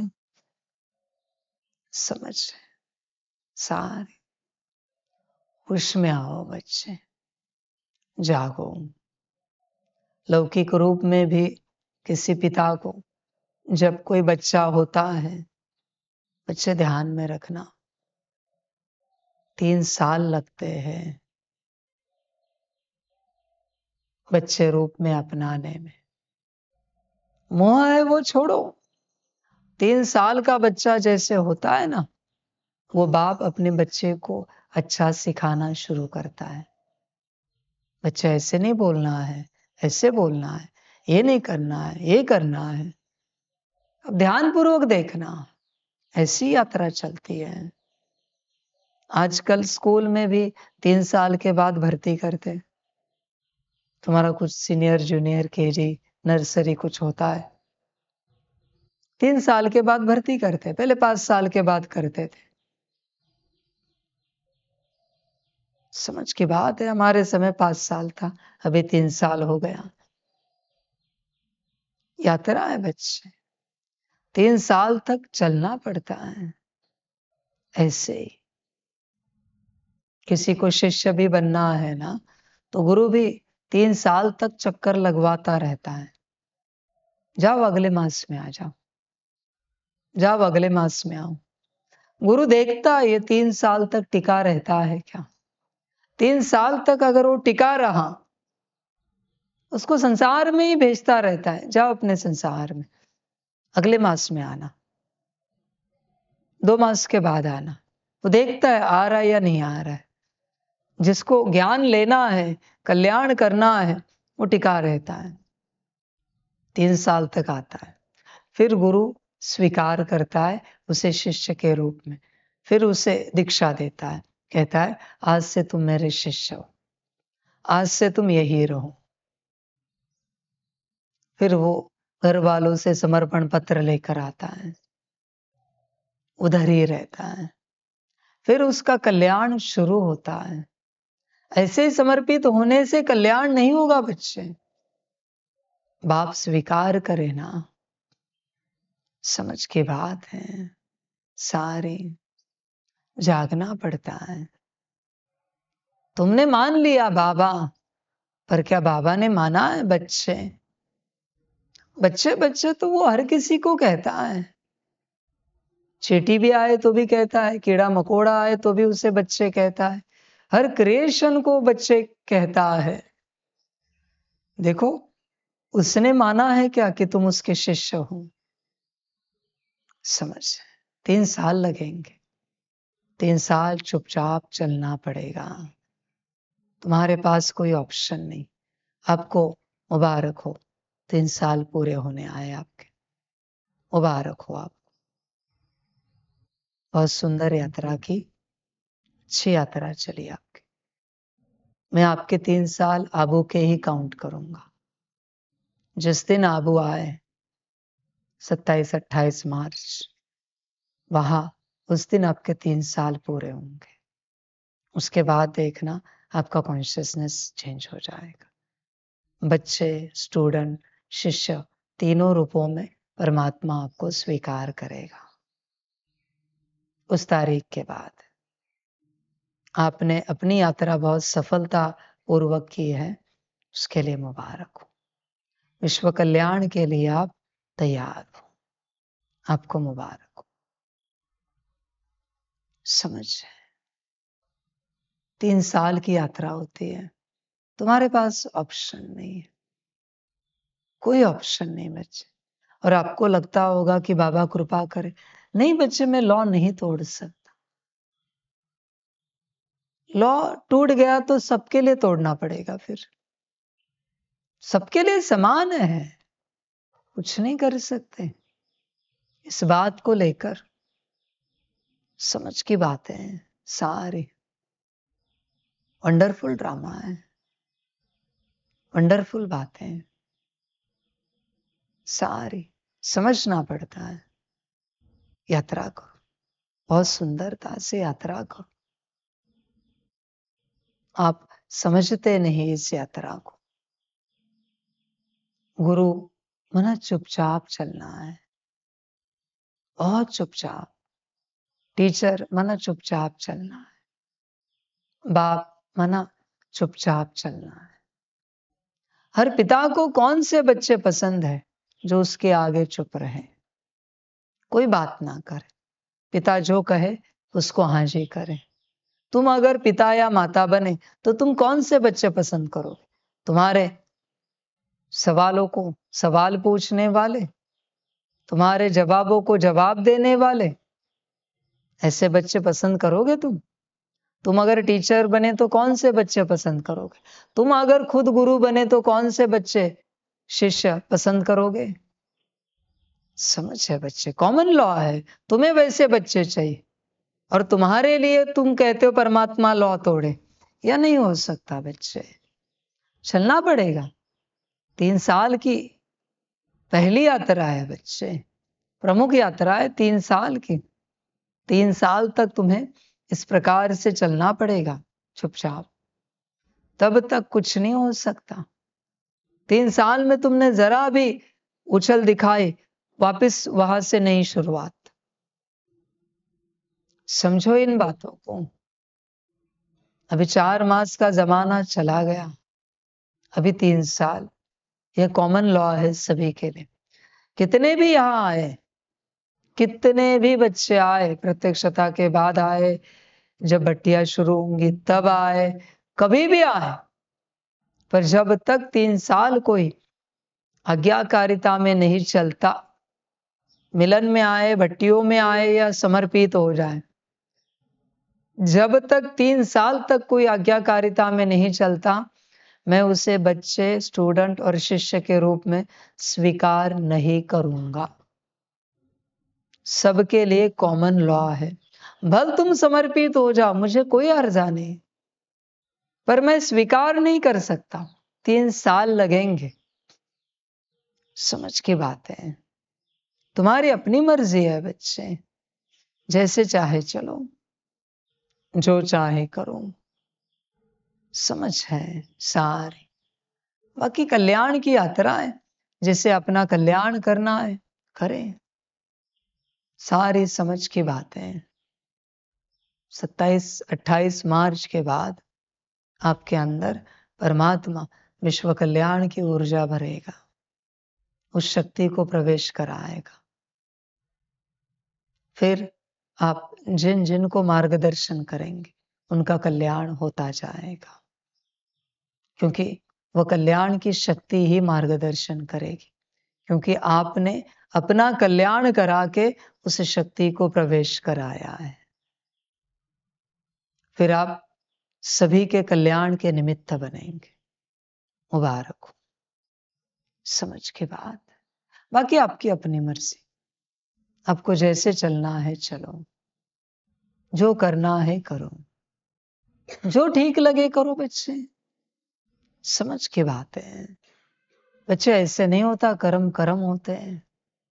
समझ सारे होश में आओ बच्चे, जागो। लौकिक रूप में भी किसी पिता को जब कोई बच्चा होता है, बच्चे ध्यान में रखना, 3 साल लगते हैं बच्चे रूप में अपनाने में। मोह है वो छोड़ो। 3 साल का बच्चा जैसे होता है ना, वो बाप अपने बच्चे को अच्छा सिखाना शुरू करता है। बच्चा ऐसे नहीं बोलना है, ऐसे बोलना है, ये नहीं करना है, ये करना है। अब ध्यान पूर्वक देखना, ऐसी यात्रा चलती है। आजकल स्कूल में भी 3 साल के बाद भर्ती करते। तुम्हारा कुछ सीनियर जूनियर केजी नर्सरी कुछ होता है, 3 साल के बाद भर्ती करते, पहले 5 साल के बाद करते थे। समझ की बात है, हमारे समय 5 साल था, अभी 3 साल हो गया। यात्रा है बच्चे, 3 साल तक चलना पड़ता है। ऐसे ही किसी को शिष्य भी बनना है ना, तो गुरु भी 3 साल तक चक्कर लगवाता रहता है। जाओ अगले मास में आ जाओ, जाओ अगले मास में आओ। गुरु देखता है ये 3 साल तक टिका रहता है क्या। 3 साल तक अगर वो टिका रहा, उसको संसार में ही भेजता रहता है, जाओ अपने संसार में, अगले मास में आना, 2 मास के बाद आना। वो देखता है आ रहा है या नहीं आ रहा है। जिसको ज्ञान लेना है, कल्याण करना है, वो टिका रहता है, 3 साल तक आता है। फिर गुरु स्वीकार करता है उसे शिष्य के रूप में, फिर उसे दीक्षा देता है, कहता है आज से तुम मेरे शिष्य हो, आज से तुम यही रहो। फिर वो घर वालों से समर्पण पत्र लेकर आता है, उधर ही रहता है। फिर उसका कल्याण शुरू होता है। ऐसे समर्पित होने से कल्याण नहीं होगा बच्चे, बाप स्वीकार करे ना। समझ की बात है, सारी जागना पड़ता है। तुमने मान लिया बाबा, पर क्या बाबा ने माना है बच्चे? बच्चे बच्चे तो वो हर किसी को कहता है। चींटी भी आए तो भी कहता है, कीड़ा मकोड़ा आए तो भी उसे बच्चे कहता है, हर क्रिएशन को बच्चे कहता है। देखो उसने माना है क्या कि तुम उसके शिष्य हो? समझ, 3 साल लगेंगे, 3 साल चुपचाप चलना पड़ेगा। तुम्हारे पास कोई ऑप्शन नहीं। आपको मुबारक हो, 3 साल पूरे होने आए आपके, मुबारक हो आप। बहुत सुंदर यात्रा की, अच्छी यात्रा चली आपकी। मैं आपके 3 साल आबू के ही काउंट करूंगा। जिस दिन आबू आए 27-28 मार्च, वहां उस दिन आपके 3 साल पूरे होंगे। उसके बाद देखना आपका कॉन्शियसनेस चेंज हो जाएगा। बच्चे, स्टूडेंट, शिष्य, तीनों रूपों में परमात्मा आपको स्वीकार करेगा। उस तारीख के बाद आपने अपनी यात्रा बहुत सफलता पूर्वक की है, उसके लिए मुबारक हो। विश्व कल्याण के लिए आप तैयार हो। आपको मुबारक हो। समझ है, 3 साल की यात्रा होती है, तुम्हारे पास ऑप्शन नहीं है, कोई ऑप्शन नहीं बच्चे। और आपको लगता होगा कि बाबा कृपा करे, नहीं बच्चे, मैं लॉ नहीं तोड़ सकता। लॉ टूट गया तो सबके लिए तोड़ना पड़ेगा, फिर सबके लिए समान है, कुछ नहीं कर सकते। इस बात को लेकर समझ की बातें हैं सारी। वंडरफुल ड्रामा है, वंडरफुल बातें सारी समझना पड़ता है। यात्रा करो, बहुत सुंदरता से यात्रा करो। आप समझते नहीं इस यात्रा को। गुरु मना चुपचाप चलना है, बहुत चुपचाप। टीचर मना चुपचाप चलना है, बाप मना चुपचाप चलना है। हर पिता को कौन से बच्चे पसंद है जो उसके आगे चुप रहे, कोई बात ना करे, पिता जो कहे उसको हाँ जी करे। तुम अगर पिता या माता बने तो तुम कौन से बच्चे पसंद करोगे? तुम्हारे सवालों को सवाल पूछने वाले, तुम्हारे जवाबों को जवाब देने वाले, ऐसे बच्चे पसंद करोगे तुम? तुम अगर टीचर बने तो कौन से बच्चे पसंद करोगे? तुम अगर खुद गुरु बने तो कौन से बच्चे शिष्य पसंद करोगे? समझ है बच्चे, कॉमन लॉ है, तुम्हें वैसे बच्चे चाहिए। और तुम्हारे लिए तुम कहते हो परमात्मा लॉ तोड़े, या नहीं हो सकता बच्चे। चलना पड़ेगा। 3 साल की पहली यात्रा है बच्चे, प्रमुख यात्रा है 3 साल की। 3 साल तक तुम्हें इस प्रकार से चलना पड़ेगा चुपचाप, तब तक कुछ नहीं हो सकता। 3 साल में तुमने जरा भी उछल दिखाई, वापस वहां से नई शुरुआत। समझो इन बातों को। अभी 4 मास का जमाना चला गया, अभी 3 साल। यह कॉमन लॉ है सभी के लिए। कितने भी यहां आए, कितने भी बच्चे आए, प्रत्यक्षता के बाद आए, जब भट्टियां शुरू होंगी तब आए, कभी भी आए, पर जब तक 3 साल कोई आज्ञाकारिता में नहीं चलता, मिलन में आए, भट्टियों में आए या समर्पित हो जाए, जब तक 3 साल तक कोई आज्ञाकारिता में नहीं चलता, मैं उसे बच्चे, स्टूडेंट और शिष्य के रूप में स्वीकार नहीं करूंगा। सबके लिए कॉमन लॉ है। भल तुम समर्पित हो जाओ, मुझे कोई अर्जा नहीं, पर मैं स्वीकार नहीं कर सकता। 3 साल लगेंगे। समझ की बात है। तुम्हारी अपनी मर्जी है बच्चे, जैसे चाहे चलो, जो चाहे करो। समझ है सारी। बाकी कल्याण की यात्रा है, जिसे अपना कल्याण करना है करें। सारी समझ की बातें। 27-28 मार्च के बाद आपके अंदर परमात्मा विश्व कल्याण की ऊर्जा भरेगा, उस शक्ति को प्रवेश कराएगा। फिर आप जिन जिन को मार्गदर्शन करेंगे उनका कल्याण होता जाएगा, क्योंकि वह कल्याण की शक्ति ही मार्गदर्शन करेगी, क्योंकि आपने अपना कल्याण करा के उस शक्ति को प्रवेश कराया है। फिर आप सभी के कल्याण के निमित्त बनेंगे। मुबारक हो। समझ के बाद बाकी आपकी अपनी मर्जी, आपको जैसे चलना है चलो, जो करना है करो, जो ठीक लगे करो बच्चे। समझ की बात है बच्चे, ऐसे नहीं होता, कर्म कर्म होते हैं,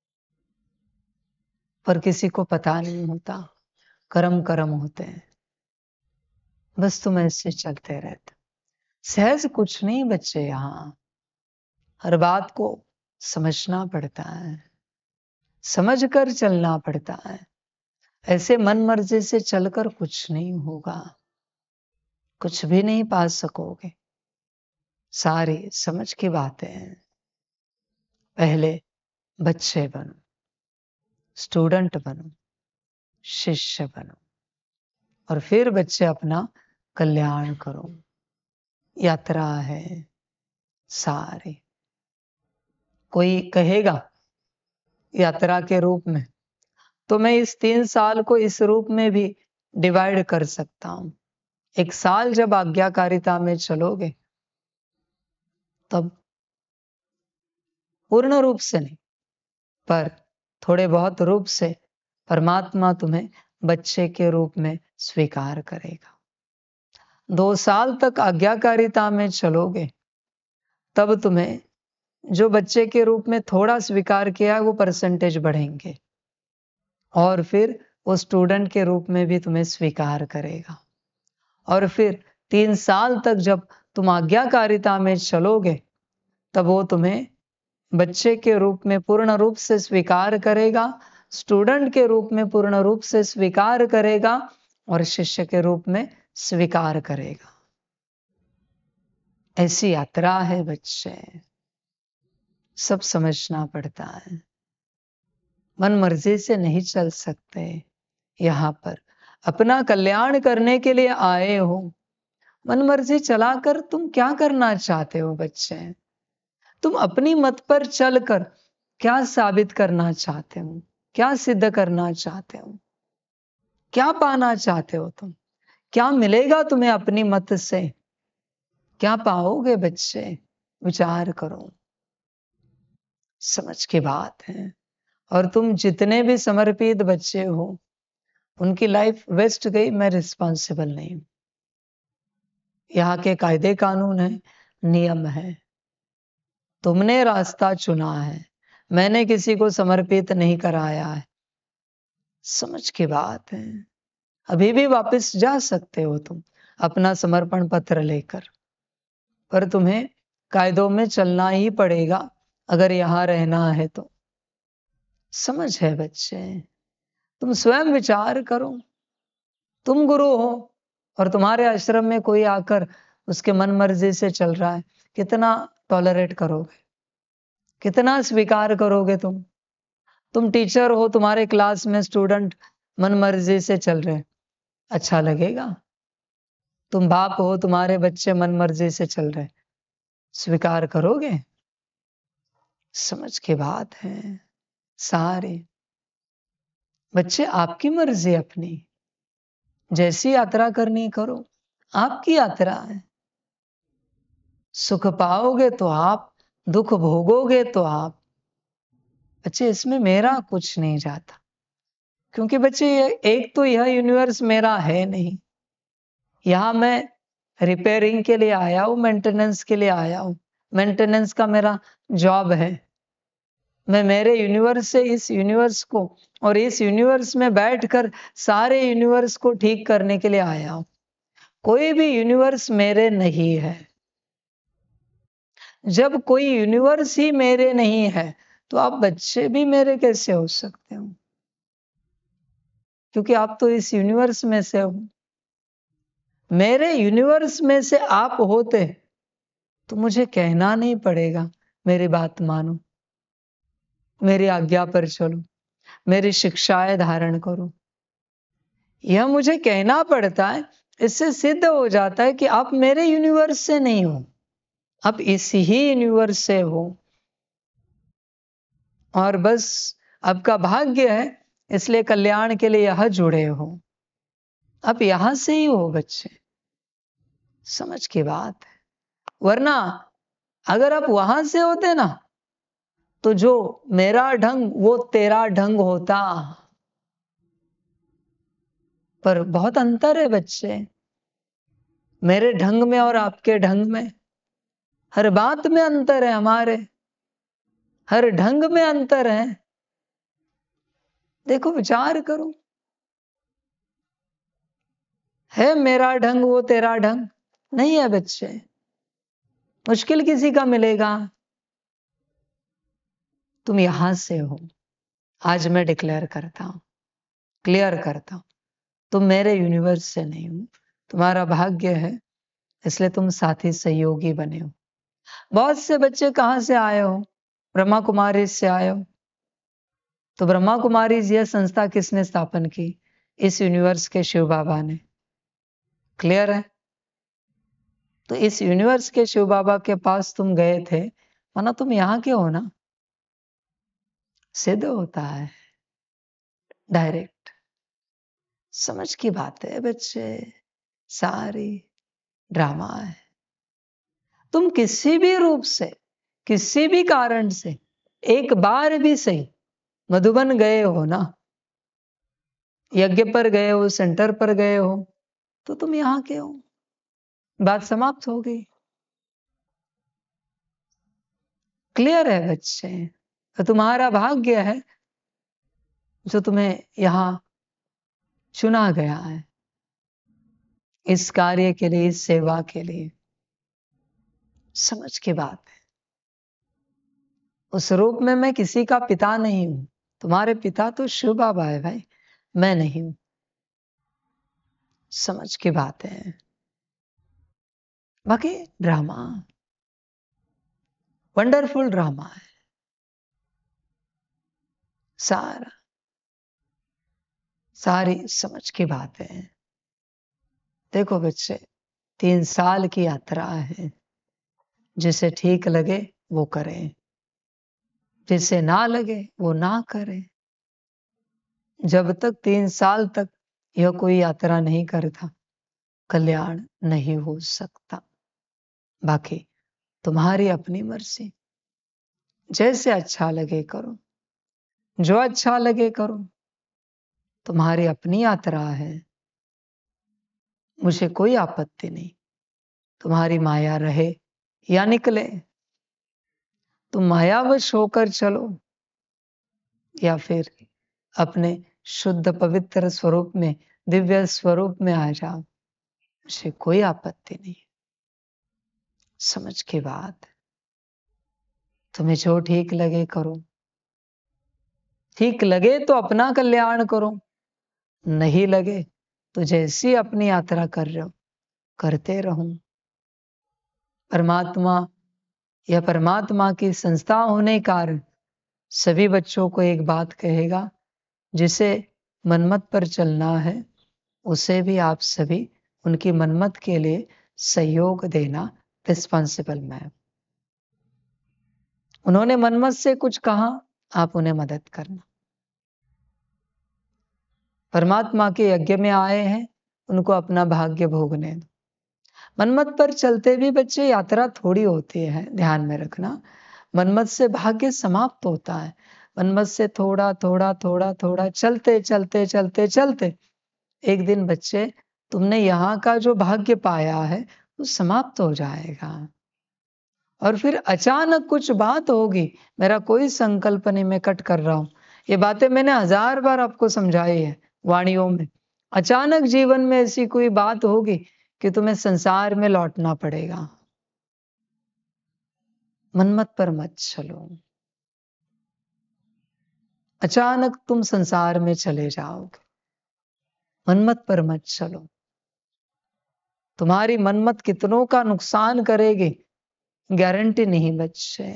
पर किसी को पता नहीं होता कर्म कर्म होते हैं। बस तुम ऐसे चलते रहते, सहज कुछ नहीं बच्चे। यहाँ हर बात को समझना पड़ता है, समझ कर चलना पड़ता है। ऐसे मन मर्जी से चलकर कुछ नहीं होगा, कुछ भी नहीं पा सकोगे। सारी समझ की बातें हैं। पहले बच्चे बनो, स्टूडेंट बनो, शिष्य बनो, और फिर बच्चे अपना कल्याण करो। यात्रा है सारी। कोई कहेगा यात्रा के रूप में, तो मैं इस 3 साल को इस रूप में भी डिवाइड कर सकता हूं। 1 साल जब आज्ञाकारिता में चलोगे, तब पूर्ण रूप से नहीं, पर थोड़े बहुत रूप से परमात्मा तुम्हें बच्चे के रूप में स्वीकार करेगा। 2 साल तक आज्ञाकारिता में चलोगे, तब तुम्हें जो बच्चे के रूप में थोड़ा स्वीकार किया, वो परसेंटेज बढ़ेंगे, और फिर वो स्टूडेंट के रूप में भी तुम्हें स्वीकार करेगा। और फिर 3 साल तक जब तुम आज्ञाकारिता में चलोगे, तब वो तुम्हें बच्चे के रूप में पूर्ण रूप से स्वीकार करेगा, स्टूडेंट के रूप में पूर्ण रूप से स्वीकार करेगा, और शिष्य के रूप में स्वीकार करेगा। ऐसी यात्रा है बच्चे, सब समझना पड़ता है। मन मर्जी से नहीं चल सकते। यहाँ पर अपना कल्याण करने के लिए आए हो, मन मर्जी चलाकर तुम क्या करना चाहते हो बच्चे? तुम अपनी मत पर चलकर क्या साबित करना चाहते हो? क्या सिद्ध करना चाहते हो? क्या पाना चाहते हो तुम? क्या मिलेगा तुम्हें अपनी मत से? क्या पाओगे बच्चे? विचार करो, समझ की बात है। और तुम जितने भी समर्पित बच्चे हो, उनकी लाइफ वेस्ट गई, मैं रिस्पॉन्सिबल नहीं हूं। यहाँ के कायदे कानून है, नियम है, तुमने रास्ता चुना है, मैंने किसी को समर्पित नहीं कराया है। समझ की बात है। अभी भी वापस जा सकते हो तुम अपना समर्पण पत्र लेकर, पर तुम्हें कायदों में चलना ही पड़ेगा अगर यहां रहना है तो। समझ है बच्चे? तुम स्वयं विचार करो, तुम गुरु हो और तुम्हारे आश्रम में कोई आकर उसके मन मर्जी से चल रहा है, कितना टॉलरेट करोगे? कितना स्वीकार करोगे तुम टीचर हो, तुम्हारे क्लास में स्टूडेंट मन मर्जी से चल रहे, अच्छा लगेगा? तुम बाप हो, तुम्हारे बच्चे मन मर्जी से चल रहे, स्वीकार करोगे? समझ की बात है सारे। बच्चे आपकी मर्जी, अपनी जैसी यात्रा करनी करो, आपकी यात्रा है। सुख पाओगे तो आप, दुख भोगोगे तो आप। बच्चे इसमें मेरा कुछ नहीं जाता, क्योंकि बच्चे एक तो यह यूनिवर्स मेरा है नहीं। यहां मैं रिपेयरिंग के लिए आया हूं, मेंटेनेंस के लिए आया हूं। मेंटेनेंस का मेरा जॉब है। मैं मेरे यूनिवर्स से इस यूनिवर्स को, और इस यूनिवर्स में बैठकर सारे यूनिवर्स को ठीक करने के लिए आया हूं। कोई भी यूनिवर्स मेरे नहीं है। जब कोई यूनिवर्स ही मेरे नहीं है, तो आप बच्चे भी मेरे कैसे हो सकते हो? क्योंकि आप तो इस यूनिवर्स में से हो। मेरे यूनिवर्स में से आप होते तो मुझे कहना नहीं पड़ेगा मेरी बात मानो, मेरी आज्ञा पर चलो, मेरी शिक्षाएं धारण करो। यह मुझे कहना पड़ता है, इससे सिद्ध हो जाता है कि आप मेरे यूनिवर्स से नहीं हो, आप इस ही यूनिवर्स से हो। और बस आपका भाग्य है, इसलिए कल्याण के लिए यहां जुड़े हो। आप यहां से ही हो बच्चे, समझ की बात है। वरना अगर आप वहां से होते ना, तो जो मेरा ढंग वो तेरा ढंग होता। पर बहुत अंतर है बच्चे, मेरे ढंग में और आपके ढंग में। हर बात में अंतर है हमारे, हर ढंग में अंतर है। देखो, विचार करो, है मेरा ढंग वो तेरा ढंग? नहीं है बच्चे, मुश्किल किसी का मिलेगा। तुम यहां से हो, आज मैं डिक्लेयर करता हूं, क्लियर करता हूं, तुम मेरे यूनिवर्स से नहीं हो। तुम्हारा भाग्य है, इसलिए तुम साथी सहयोगी बने हो। बहुत से बच्चे कहां से आए हो? ब्रह्मा कुमारी से आए हो। तो ब्रह्मा कुमारी यह संस्था किसने स्थापन की? इस यूनिवर्स के शिव बाबा ने। क्लियर है? तो इस यूनिवर्स के शिव बाबा के पास तुम गए थे, वरना तुम यहाँ के हो ना। सिद्ध होता है डायरेक्ट। समझ की बात है बच्चे, सारी ड्रामा है। तुम किसी भी रूप से, किसी भी कारण से एक बार भी सही मधुबन गए हो ना, यज्ञ पर गए हो, सेंटर पर गए हो, तो तुम यहाँ के हो। बात समाप्त हो गई। क्लियर है बच्चे? तो तुम्हारा भाग्य है जो तुम्हें यहाँ चुना गया है, इस कार्य के लिए, इस सेवा के लिए। समझ की बात है। उस रूप में मैं किसी का पिता नहीं हूं। तुम्हारे पिता तो शिव बाबा है भाई, मैं नहीं हूं। समझ की बात है। बाकी ड्रामा, वंडरफुल ड्रामा है सारा, सारी समझ की बात है। देखो बच्चे, 3 साल की यात्रा है। जिसे ठीक लगे वो करे, जिसे ना लगे वो ना करे। जब तक 3 साल तक यह कोई यात्रा नहीं करता, कल्याण नहीं हो सकता। बाकी तुम्हारी अपनी मर्जी, जैसे अच्छा लगे करो, जो अच्छा लगे करो। तुम्हारी अपनी यात्रा है, मुझे कोई आपत्ति नहीं। तुम्हारी माया रहे या निकले, तुम मायावश होकर चलो या फिर अपने शुद्ध पवित्र स्वरूप में, दिव्य स्वरूप में आ जाओ, मुझे कोई आपत्ति नहीं। समझ की बात। तुम्हें जो ठीक लगे करो। ठीक लगे तो अपना कल्याण करो, नहीं लगे तो जैसी अपनी यात्रा कर रहे हो करते रहो। परमात्मा या परमात्मा की संस्था होने कारण सभी बच्चों को एक बात कहेगा, जिसे मनमत पर चलना है उसे भी आप सभी उनकी मनमत के लिए सहयोग देना रिस्पॉन्सिबल में। उन्होंने मनमत से कुछ कहा, आप उन्हें मदद करना। परमात्मा के यज्ञ में आए हैं, उनको अपना भाग्य भोगने दो। मनमत पर चलते भी बच्चे यात्रा थोड़ी होती है, ध्यान में रखना। मनमत से भाग्य समाप्त होता है। मनमत से थोड़ा थोड़ा थोड़ा थोड़ा चलते चलते चलते चलते एक दिन बच्चे तुमने यहाँ का जो भाग्य पाया है वो समाप्त हो जाएगा। और फिर अचानक कुछ बात होगी, मेरा कोई संकल्प नहीं, मैं कट कर रहा हूं। ये बातें मैंने 1000 बार आपको समझाई है वाणियों में। अचानक जीवन में ऐसी कोई बात होगी कि तुम्हें संसार में लौटना पड़ेगा। मनमत पर मत चलो, अचानक तुम संसार में चले जाओगे। मनमत पर मत चलो। तुम्हारी मनमत कितनों का नुकसान करेगी, गारंटी नहीं बच्चे।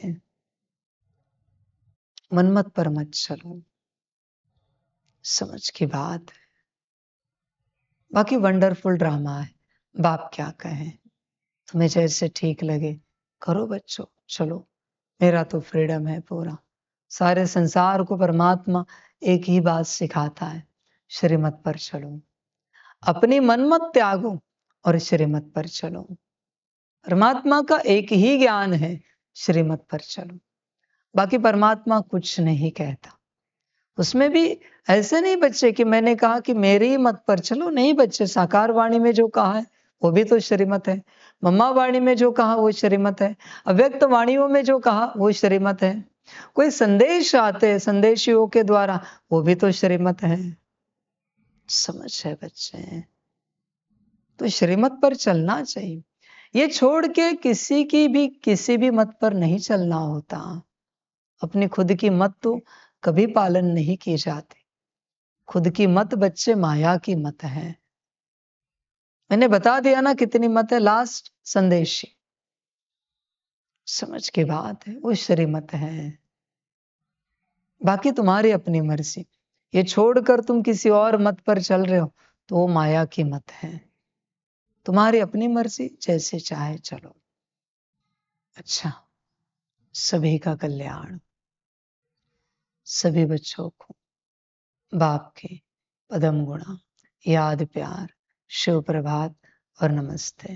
मनमत पर मत चलो। समझ की बात है। बाकी वंडरफुल ड्रामा है, बाप क्या कहें। तुम्हें जैसे ठीक लगे करो बच्चों, चलो। मेरा तो फ्रीडम है पूरा। सारे संसार को परमात्मा एक ही बात सिखाता है, श्रीमत पर चलो। अपनी मनमत त्यागो और श्रीमत पर चलो। परमात्मा का एक ही ज्ञान है, श्रीमत पर चलो। बाकी परमात्मा कुछ नहीं कहता। उसमें भी ऐसे नहीं बच्चे कि मैंने कहा कि मेरी मत पर चलो, नहीं बच्चे। साकार वाणी में जो कहा है वो भी तो श्रीमत है। मम्मा वाणी में जो कहा वो श्रीमत है। अव्यक्त वाणियों में जो कहा वो श्रीमत है। कोई संदेश आते हैं संदेशियों के द्वारा, वो भी तो श्रीमत है। समझ है बच्चे? तो श्रीमत पर चलना चाहिए। ये छोड़ के किसी भी मत पर नहीं चलना होता। अपनी खुद की मत तो कभी पालन नहीं की जाती। खुद की मत बच्चे माया की मत है। मैंने बता दिया ना कितनी मत है, लास्ट संदेशी। समझ की बात है, वो श्रीमत है। बाकी तुम्हारी अपनी मर्जी। ये छोड़कर तुम किसी और मत पर चल रहे हो तो वो माया की मत है। तुम्हारी अपनी मर्जी, जैसे चाहे चलो। अच्छा, सभी का कल्याण, सभी बच्चों को बाप के पदम गुणा, याद, प्यार, शिव प्रभात और नमस्ते।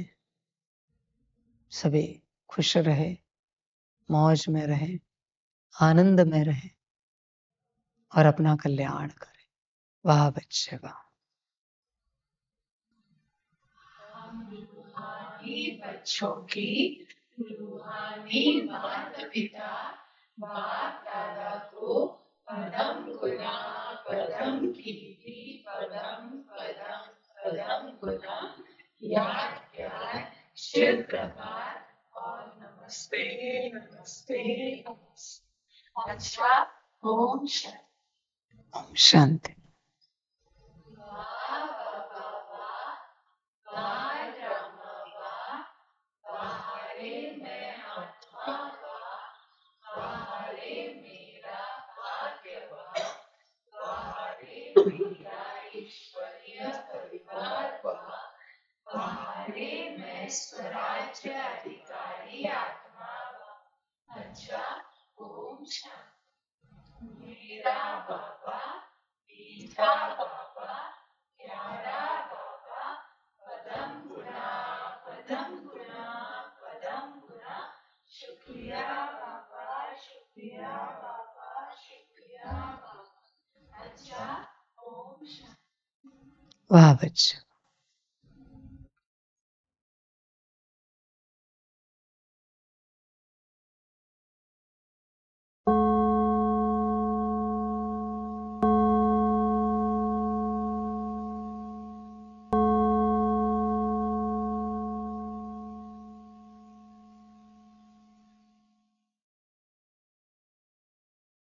सभी खुश रहे, मौज में रहे, आनंद में रहे और अपना कल्याण करें। वाह बच्चे वाह। बच्चों की रूहानी माता पिता बाप दादा को पदम गुना, पदम कीर्ति, पदम पदम पदम गुना, याद प्यार, शिव प्रभात और नमस्ते नमस्ते नमस्ते। अच्छा, ओम शांति। ओम शांति। स्वराज्य अधिकारी आत्मा। अच्छा, ओम शांति। मेरा बाबा, मीठा बाबा, प्यारा बाबा, पदम गुना, पदम गुना, पदम गुना, शुक्रिया बाबा, शुक्रिया बाबा, शुक्रिया बाबा। अच्छा, ओम शांति। वाह बच्चा।